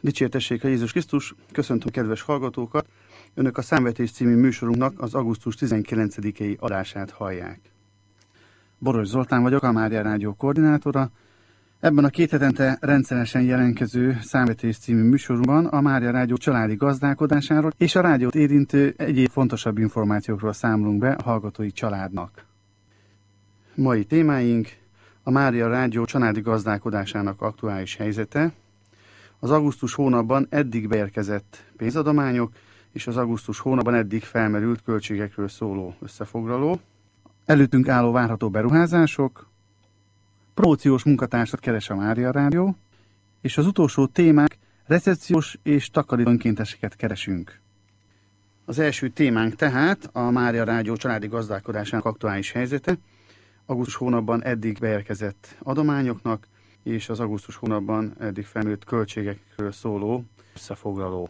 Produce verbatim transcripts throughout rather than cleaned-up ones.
Dicsértessék a Jézus Krisztus, köszöntöm kedves hallgatókat! Önök a Számvetés című műsorunknak az augusztus tizenkilencedikei adását hallják. Boros Zoltán vagyok, a Mária Rádió koordinátora. Ebben a két hetente rendszeresen jelentkező Számvetés című műsorunkban a Mária Rádió családi gazdálkodásáról és a rádiót érintő egyéb fontosabb információkról számolunk be a hallgatói családnak. Mai témáink a Mária Rádió családi gazdálkodásának aktuális helyzete, az augusztus hónapban eddig beérkezett pénzadományok és az augusztus hónapban eddig felmerült költségekről szóló összefoglaló, előttünk álló várható beruházások, promóciós munkatársat keres a Mária Rádió, és az utolsó témák recepciós és takarító önkénteseket keresünk. Az első témánk tehát a Mária Rádió családi gazdálkodásának aktuális helyzete, augusztus hónapban eddig beérkezett adományoknak és az augusztus hónapban eddig felmerült költségekről szóló összefoglaló.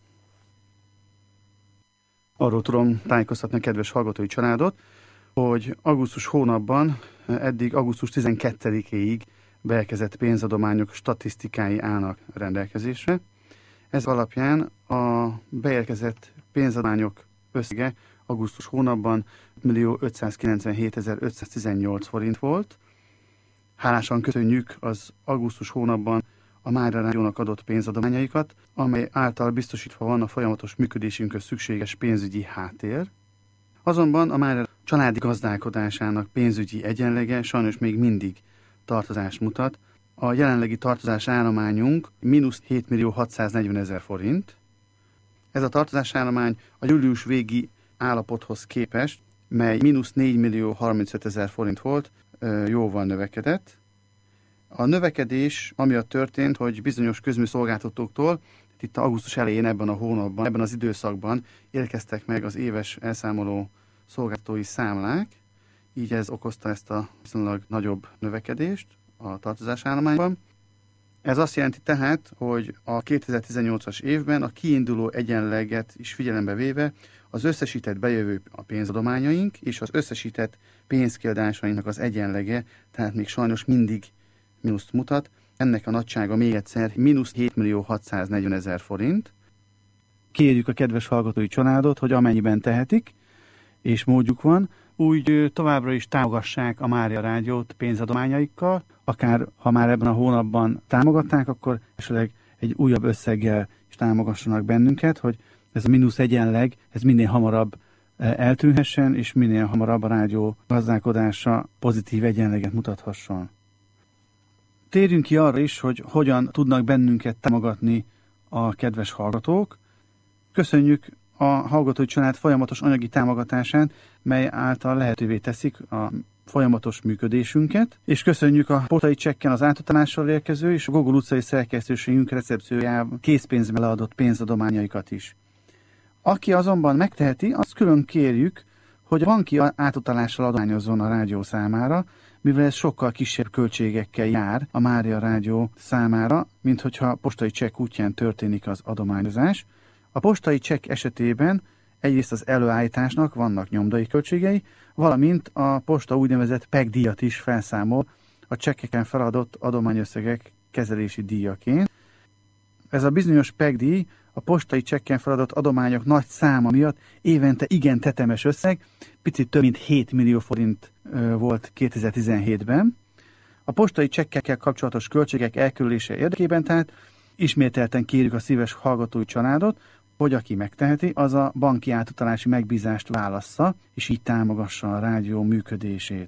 Arról tudom tájékoztatni a kedves hallgatói családot, hogy augusztus hónapban eddig augusztus tizenkettedikéig beérkezett pénzadományok statisztikái állnak rendelkezésre. Ez alapján a beérkezett pénzadományok összege augusztus hónapban millió ötszázkilencvenhétezer-ötszáztizennyolc forint volt. Hálásan köszönjük az augusztus hónapban a Mária Rádiónak adott pénzadományaikat, amely által biztosítva van a folyamatos működésünkhöz szükséges pénzügyi háttér. Azonban a Mária családi gazdálkodásának pénzügyi egyenlege sajnos még mindig tartozást mutat. A jelenlegi tartozás állományunk mínusz hétmillió hatszáznegyvenezer forint. Ez a tartozás állomány a július végi állapothoz képest, mely mínusz négymillió harmincötezer forint volt, jóval növekedett. A növekedés amiatt történt, hogy bizonyos közműszolgáltatóktól itt augusztus elején ebben a hónapban, ebben az időszakban érkeztek meg az éves elszámoló szolgáltatói számlák, így ez okozta ezt a viszonylag nagyobb növekedést a tartozásállományban. Ez azt jelenti tehát, hogy a kétezer-tizennyolcas évben a kiinduló egyenleget is figyelembe véve az összesített bejövő a pénzadományaink és az összesített pénzkiadásainknak az egyenlege, tehát még sajnos mindig mínuszt mutat. Ennek a nagysága még egyszer mínusz hétmillió hatszáznegyvenezer forint. Kérjük a kedves hallgatói családot, hogy amennyiben tehetik, és módjuk van, úgy továbbra is támogassák a Mária Rádiót pénzadományaikkal, akár ha már ebben a hónapban támogatták, akkor esetleg egy újabb összeggel is támogassanak bennünket, hogy ez a mínusz egyenleg, ez minél hamarabb eltűnhessen, és minél hamarabb a rádió gazdálkodása pozitív egyenleget mutathasson. Térjünk ki arra is, hogy hogyan tudnak bennünket támogatni a kedves hallgatók. Köszönjük a hallgatói család folyamatos anyagi támogatását, mely által lehetővé teszik a folyamatos működésünket, és köszönjük a postai csekken az átutalással érkező és a Gogol utcai szerkesztőségünk recepciójában készpénzben leadott pénzadományaikat is. Aki azonban megteheti, azt külön kérjük, hogy a banki átutalással adományozzon a rádió számára, mivel ez sokkal kisebb költségekkel jár a Mária Rádió számára, mint hogyha postai csekk útján történik az adományozás. A postai csekk esetében egyrészt az előállításnak vannak nyomdai költségei, valamint a posta úgynevezett pé e gé díjat is felszámol a csekkeken feladott adományösszegek kezelési díjaként. Ez a bizonyos pé e gé díj a postai csekken feladott adományok nagy száma miatt évente igen tetemes összeg, picit több mint hét millió forint volt kétezer-tizenhétben. A postai csekkekkel kapcsolatos költségek elkerülése érdekében tehát ismételten kérjük a szíves hallgatói családot, hogy aki megteheti, az a banki átutalási megbízást válassza, és így támogassa a rádió működését.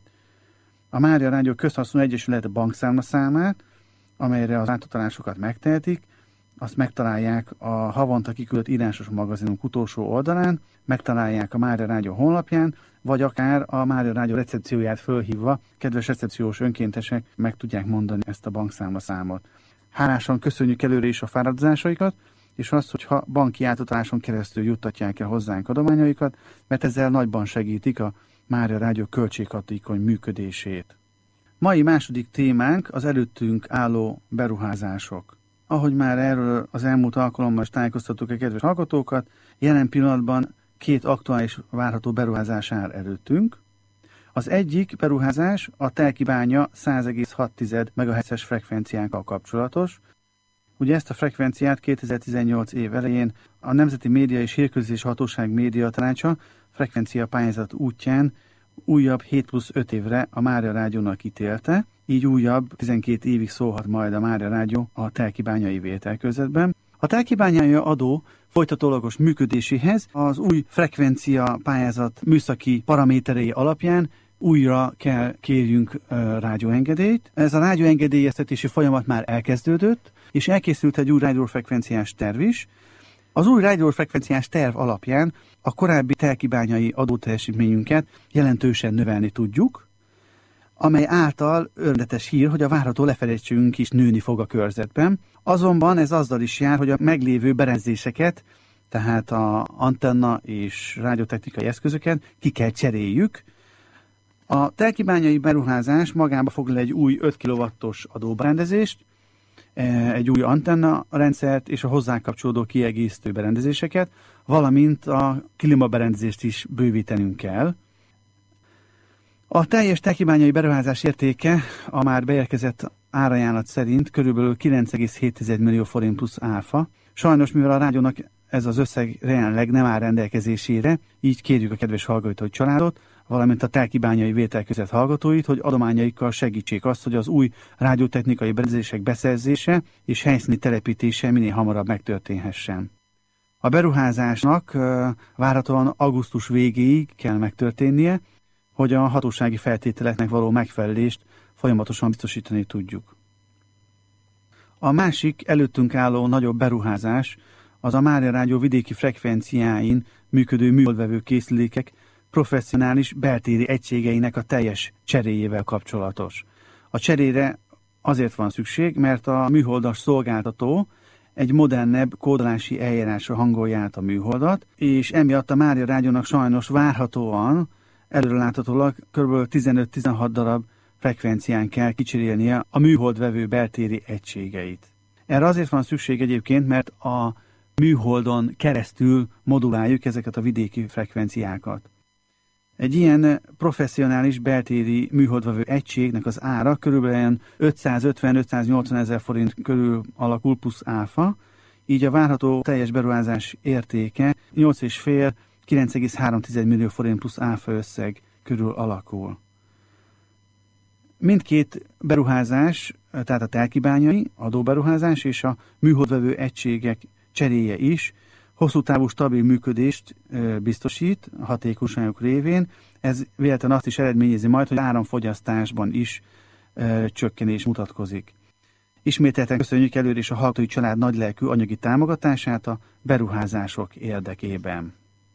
A Mária Rádió Közhasznú Egyesület bankszámlaszámát, amelyre az átutalásokat megtehetik, azt megtalálják a havonta kiküldött írásos magazinunk utolsó oldalán, megtalálják a Mária Rádió honlapján, vagy akár a Mária Rádió recepcióját fölhívva, kedves recepciós önkéntesek meg tudják mondani ezt a bankszámlaszámot. Hálásan köszönjük előre is a fáradozásaikat, és azt, hogyha banki átutaláson keresztül juttatják el hozzánk adományaikat, mert ezzel nagyban segítik a Mária Rádió költséghatékony működését. Mai második témánk az előttünk álló beruházások. Ahogy már erről az elmúlt alkalommal is tájékoztattuk a kedves hallgatókat, jelen pillanatban két aktuális várható beruházás áll előttünk. Az egyik beruházás a Telkibánya száz egész hat megahertzes frekvenciánkkal kapcsolatos. Ugye ezt a frekvenciát kétezer-tizennyolc év elején a Nemzeti Média és Hírközlési Hatóság Média Tanácsa frekvencia pályázat útján újabb hét plusz öt évre a Mária Rádiónak ítélte, így újabb tizenkét évig szólhat majd a Mária Rádió a telkibányai vételkörzetben. A telkibányai adó folytatólagos működéséhez az új frekvencia pályázat műszaki paraméterei alapján újra kell kérjünk uh, rádióengedélyt. Ez a rádióengedélyeztetési folyamat már elkezdődött, és elkészült egy új rádiófrekvenciás terv is. Az új rádiófrekvenciás terv alapján a korábbi telkibányai adóteljesítményünket jelentősen növelni tudjuk, amely által örvendetes hír, hogy a várható lefedettségünk is nőni fog a körzetben. Azonban ez azzal is jár, hogy a meglévő berendezéseket, tehát a antenna és rádiótechnikai eszközöket ki kell cseréljük. A telkibányai beruházás magába foglal egy új öt kilowattos adóberendezést, egy új antenna rendszert és a hozzá kapcsolódó kiegészítő berendezéseket, valamint a klímaberendezést is bővítenünk kell. A teljes telkibányai beruházás értéke a már beérkezett árajánlat szerint körülbelül kilenc egész hét millió forint plusz áfa. Sajnos, mivel a rádiónak ez az összeg jelenleg nem áll rendelkezésére, így kérjük a kedves hallgatói családot, valamint a telkibányai vételközet hallgatóit, hogy adományaikkal segítsék azt, hogy az új rádiótechnikai berendezések beszerzése és helyszíni telepítése minél hamarabb megtörténhessen. A beruházásnak uh, várhatóan augusztus végéig kell megtörténnie, hogy a hatósági feltételeknek való megfelelést folyamatosan biztosítani tudjuk. A másik előttünk álló nagyobb beruházás az a Mária Rádió vidéki frekvenciáin működő műholdvevő készülékek professzionális beltéri egységeinek a teljes cseréjével kapcsolatos. A cserére azért van szükség, mert a műholdas szolgáltató egy modernebb kódolási eljárásra hangolja át a műholdat, és emiatt a Mária Rádiónak sajnos várhatóan előreláthatólag kb. tizenöt-tizenhat darab frekvencián kell kicserélnie a műholdvevő beltéri egységeit. Erre azért van szükség egyébként, mert a műholdon keresztül moduláljuk ezeket a vidéki frekvenciákat. Egy ilyen professzionális beltéri műholdvevő egységnek az ára körülbelül ötszázötven-ötszáznyolcvan ezer forint körül alakul plusz áfa, így a várható teljes beruházás értéke nyolc egész öt-kilenc egész három millió forint plusz áfa összeg körül alakul. Mindkét beruházás, tehát a telkibányai adóberuházás és a műholdvevő egységek cseréje is hosszú távú stabil működést biztosít a hatékonyságok révén. Ez véletlenül azt is eredményezi majd, hogy áramfogyasztásban is ö, csökkenés mutatkozik. Ismételten köszönjük előre is a hallgatói család nagylelkű anyagi támogatását a beruházások érdekében.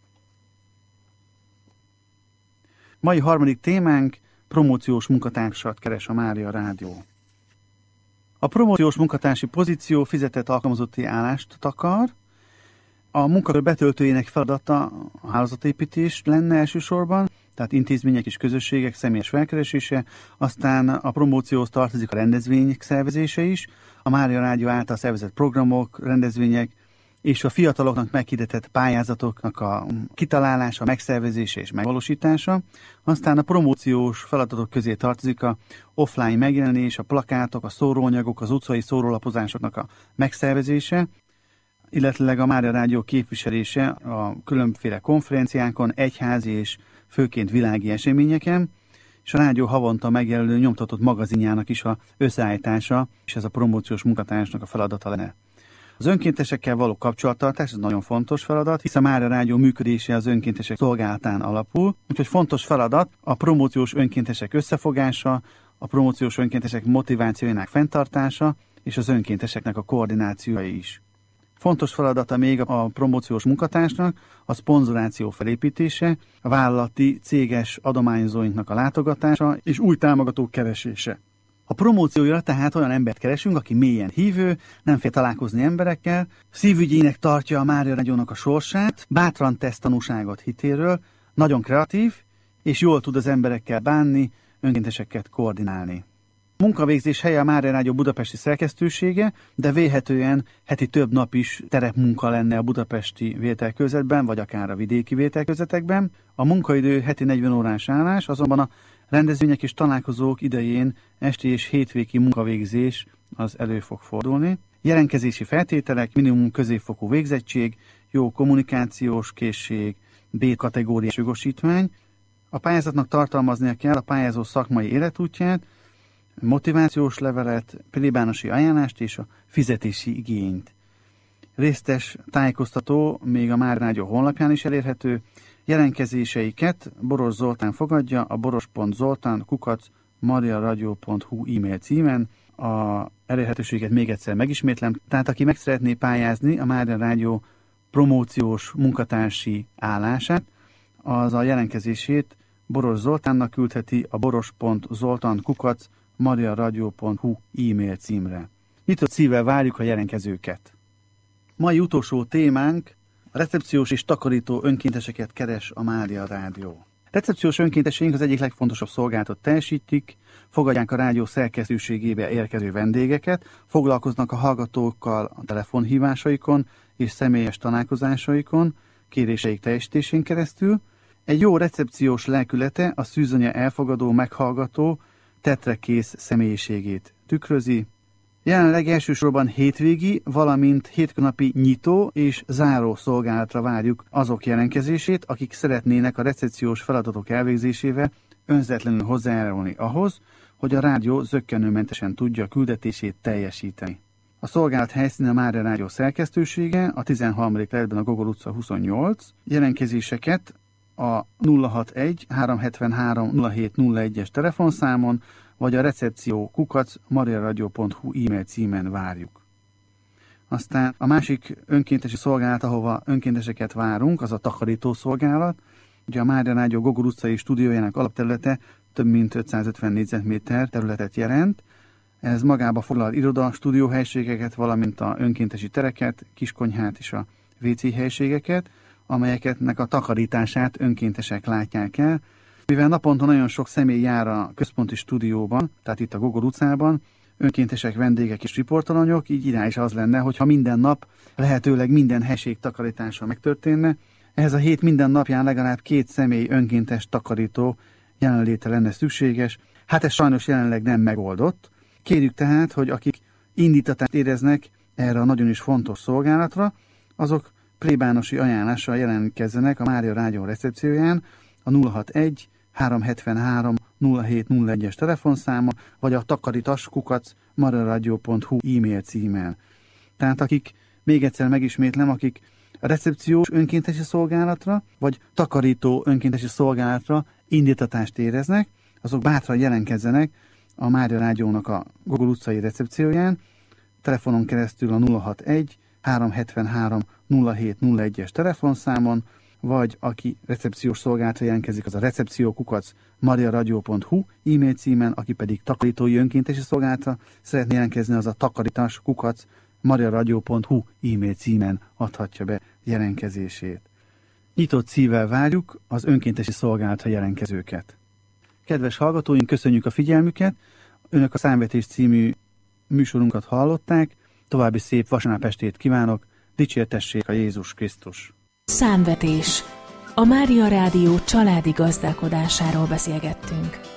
Mai harmadik témánk: promóciós munkatársat keres a Mária Rádió. A promóciós munkatársi pozíció fizetett alkalmazotti állást takar. A munkakör betöltőjének feladata a hálózatépítés lenne elsősorban, tehát intézmények és közösségek személyes felkeresése, aztán a promócióhoz tartozik a rendezvények szervezése is, a Mária Rádió által szervezett programok, rendezvények és a fiataloknak meghirdetett pályázatoknak a kitalálása, megszervezése és megvalósítása. Aztán a promóciós feladatok közé tartozik a offline megjelenés, a plakátok, a szóróanyagok, az utcai szórólapozásoknak a megszervezése, illetve a Mária Rádió képviselése a különféle konferenciákon, egyházi és főként világi eseményeken, és a rádió havonta megjelenő nyomtatott magazinjának is a összeállítása, és ez a promóciós munkatársnak a feladata lenne. Az önkéntesekkel való kapcsolattartás, ez nagyon fontos feladat, hiszen a Mária Rádió működése az önkéntesek szolgálatán alapul, úgyhogy fontos feladat a promóciós önkéntesek összefogása, a promóciós önkéntesek motivációjának fenntartása, és az önkénteseknek a koordinációja is. Fontos feladata még a promóciós munkatársnak a szponzoráció felépítése, a vállalati céges adományozóinknak a látogatása és új támogatók keresése. A promócióra tehát olyan embert keresünk, aki mélyen hívő, nem fél találkozni emberekkel, szívügyének tartja a Mária Rádiónak a sorsát, bátran tesz tanúságot hitéről, nagyon kreatív, és jól tud az emberekkel bánni, önkénteseket koordinálni. A munkavégzés helye a Mária Rádió budapesti szerkesztősége, de vélhetően heti több nap is terepmunka lenne a budapesti vételkörzetben, vagy akár a vidéki vételkörzetekben. A munkaidő heti negyven órás állás, azonban a rendezvények és találkozók idején esti és hétvégi munkavégzés az elő fog fordulni. Jelentkezési feltételek: minimum középfokú végzettség, jó kommunikációs készség, B kategóriás jogosítvány. A pályázatnak tartalmaznia kell a pályázó szakmai életútját, motivációs levelet, plébánosi ajánlást és a fizetési igényt. Részletes tájékoztató még a Mária Rádió honlapján is elérhető. Jelentkezéseiket Boros Zoltán fogadja a boros pont zoltán kukac mariaradio pont hu e-mail címen. A elérhetőséget még egyszer megismétlem, tehát aki meg szeretné pályázni a Mária Rádió promóciós munkatársi állását, az a jelentkezését Boros Zoltánnak küldheti a boros pont zoltán kukac mariaradio pont hu e-mail címre. Nyitott szívvel várjuk a jelentkezőket. Mai utolsó témánk: a recepciós és takarító önkénteseket keres a Mária Rádió. Recepciós önkénteseink az egyik legfontosabb szolgálatot teljesítik, fogadják a rádió szerkesztőségébe érkező vendégeket, foglalkoznak a hallgatókkal a telefonhívásaikon és személyes találkozásaikon, kéréseik teljesítésén keresztül. Egy jó recepciós lelkülete a szűzanya elfogadó, meghallgató, tetrekész személyiségét tükrözi. Jelenleg elsősorban hétvégi, valamint hétköznapi nyitó és záró szolgálatra várjuk azok jelentkezését, akik szeretnének a recepciós feladatok elvégzésével önzetlenül hozzájárulni ahhoz, hogy a rádió zökkenőmentesen tudja küldetését teljesíteni. A szolgálat helyszíne a Mária Rádió szerkesztősége, a tizenharmadik kerületben a Gogol utca huszonnyolc. Jelentkezéseket a nulla hatvanegy háromszázhetvenhárom nulla hét nulla egyes telefonszámon, vagy a recepció kukac mariaradio pont hu e-mail címen várjuk. Aztán a másik önkéntesi szolgálat, ahova önkénteseket várunk, az a takarító szolgálat. Ugye a Mária Rádió Gogol utcai stúdiójának alapterülete több mint ötszázötven négyzetméter területet jelent. Ez magába foglal iroda, stúdióhelyiségeket, valamint a önkéntesi tereket, kiskonyhát és a vé cé helyiségeket, amelyeknek a takarítását önkéntesek látják el. Mivel naponta nagyon sok személy jár a központi stúdióban, tehát itt a Gogol utcában, önkéntesek, vendégek és riportalanyok, így irány az lenne, hogyha minden nap lehetőleg minden helység takarítása megtörténne. Ehhez a hét minden napján legalább két személy önkéntes takarító jelenléte lenne szükséges. Hát ez sajnos jelenleg nem megoldott. Kérjük tehát, hogy akik indítatást éreznek erre a nagyon is fontos szolgálatra, azok plébánosi ajánlással jelentkezzenek a Mária Rádió recepcióján a nulla hatvanegy háromszázhetvenhárom nulla hét nulla egyes telefonszáma, vagy a takarítas kukac mariaradio pont hu e-mail címen. Tehát akik, még egyszer megismétlem, akik a recepciós önkéntesi szolgálatra, vagy takarító önkéntesi szolgálatra indítatást éreznek, azok bátran jelentkezzenek a Mária Rádiónak a Gogol utcai recepcióján, telefonon keresztül a nulla hatvanegy háromszázhetvenhárom nulla hét nulla egyes telefonszámon, vagy aki recepciós szolgálatra jelentkezik, az a recepció kukac mariaradio pont hu e-mail címen, aki pedig takarítói önkéntesi szolgálatra szeretné jelentkezni, az a takarítás kukac mariaradio pont hu e-mail címen adhatja be jelentkezését. Nyitott szívvel várjuk az önkéntesi szolgálatra jelentkezőket. Kedves hallgatóink, köszönjük a figyelmüket! Önök a Számvetés című műsorunkat hallották. További szép vasárnap estét kívánok! Dicsértessék a Jézus Krisztus! Számvetés. A Mária Rádió családi gazdálkodásáról beszélgettünk.